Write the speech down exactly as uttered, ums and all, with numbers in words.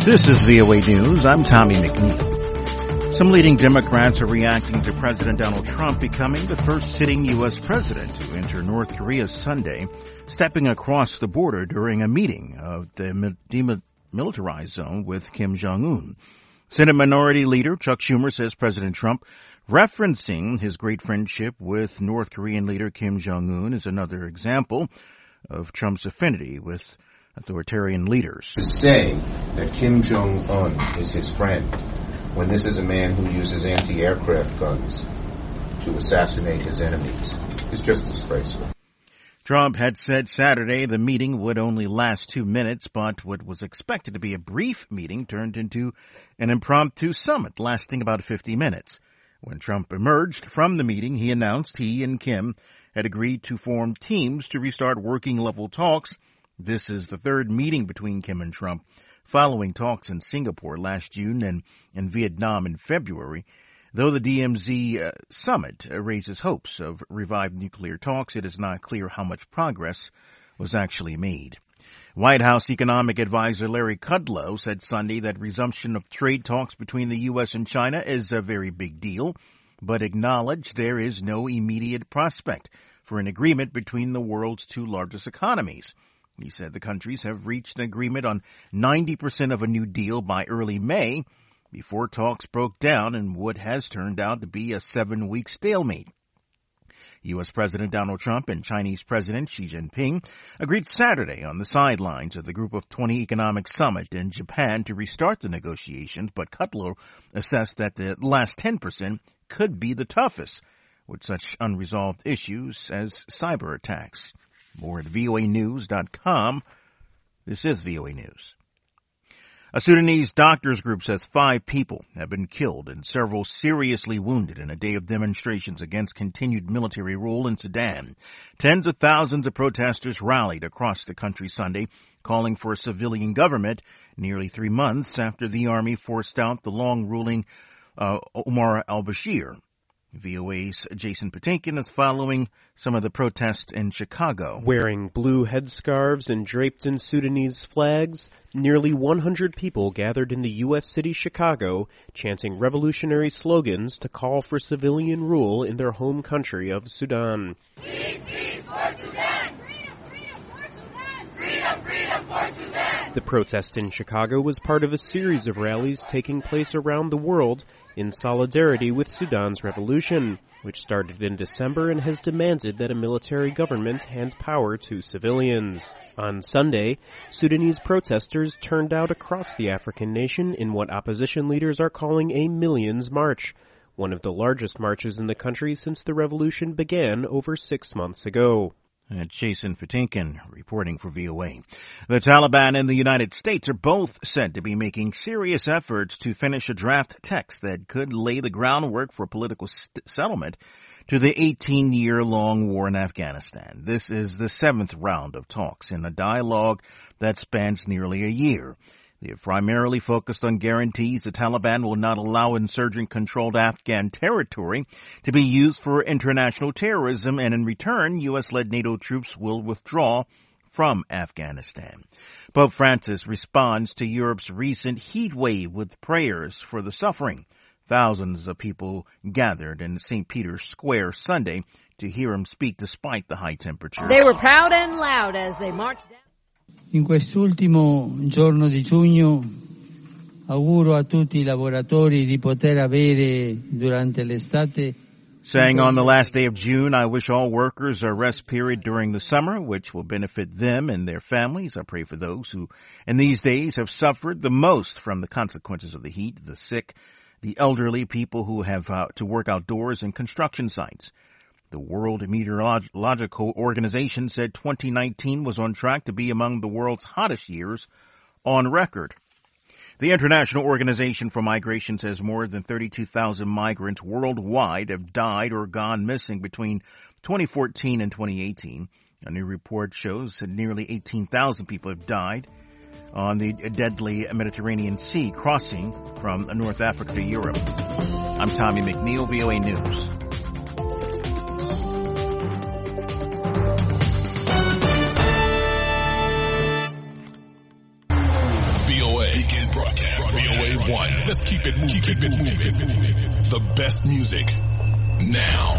This is V O A News. I'm Tommy McNeil. Some leading Democrats are reacting to President Donald Trump becoming the first sitting U S president to enter North Korea Sunday, stepping across the border during a meeting of the demilitarized zone with Kim Jong-un. Senate Minority Leader Chuck Schumer says President Trump, referencing his great friendship with North Korean leader Kim Jong-un, is another example of Trump's affinity with authoritarian leaders. To say that Kim Jong-un is his friend when this is a man who uses anti-aircraft guns to assassinate his enemies is just disgraceful. Trump had said Saturday the meeting would only last two minutes, but what was expected to be a brief meeting turned into an impromptu summit lasting about fifty minutes. When Trump emerged from the meeting, he announced he and Kim had agreed to form teams to restart working-level talks. This is the third meeting between Kim and Trump, following talks in Singapore last June and in Vietnam in February. Though the D M Z uh, summit uh, raises hopes of revived nuclear talks, it is not clear how much progress was actually made. White House economic advisor Larry Kudlow said Sunday that resumption of trade talks between the U S and China is a very big deal, but acknowledged there is no immediate prospect for an agreement between the world's two largest economies. He said the countries have reached an agreement on ninety percent of a new deal by early May before talks broke down in what has turned out to be a seven-week stalemate. U S. President Donald Trump and Chinese President Xi Jinping agreed Saturday on the sidelines of the Group of twenty Economic Summit in Japan to restart the negotiations, but Kudlow assessed that the last ten percent could be the toughest, with such unresolved issues as cyber attacks. More at V O A news dot com. This is V O A News. A Sudanese doctors group says five people have been killed and several seriously wounded in a day of demonstrations against continued military rule in Sudan. Tens of thousands of protesters rallied across the country Sunday, calling for a civilian government nearly three months after the army forced out the long-ruling uh, Omar al-Bashir. V O A's Jason Patinkin is following some of the protests in Chicago. Wearing blue headscarves and draped in Sudanese flags, nearly one hundred people gathered in the U S city Chicago, chanting revolutionary slogans to call for civilian rule in their home country of Sudan. Peace, peace for Sudan! Freedom, freedom for Sudan! Freedom, freedom for Sudan! The protest in Chicago was part of a series of rallies taking place around the world in solidarity with Sudan's revolution, which started in December and has demanded that a military government hand power to civilians. On Sunday, Sudanese protesters turned out across the African nation in what opposition leaders are calling a Millions March, one of the largest marches in the country since the revolution began over six months ago. That's Jason Patinkin reporting for V O A. The Taliban and the United States are both said to be making serious efforts to finish a draft text that could lay the groundwork for political st- settlement to the eighteen-year-long war in Afghanistan. This is the seventh round of talks in a dialogue that spans nearly a year. They have primarily focused on guarantees the Taliban will not allow insurgent-controlled Afghan territory to be used for international terrorism, and in return, U S-led NATO troops will withdraw from Afghanistan. Pope Francis responds to Europe's recent heat wave with prayers for the suffering. Thousands of people gathered in Saint Peter's Square Sunday to hear him speak despite the high temperature. They were proud and loud as they marched down. In quest'ultimo giorno di giugno auguro a tutti i lavoratori di poter avere durante l'estate. Saying on the last day of June, I wish all workers a rest period during the summer, which will benefit them and their families. I pray for those who in these days have suffered the most from the consequences of the heat, the sick, the elderly, people who have uh, to work outdoors and construction sites. The World Meteorological Organization said twenty nineteen was on track to be among the world's hottest years on record. The International Organization for Migration says more than thirty-two thousand migrants worldwide have died or gone missing between twenty fourteen and twenty eighteen. A new report shows that nearly eighteen thousand people have died on the deadly Mediterranean Sea crossing from North Africa to Europe. I'm Tommy McNeil, V O A News. V O A broadcast. V O A one. Let's keep it moving. Keep it moving. The best music now.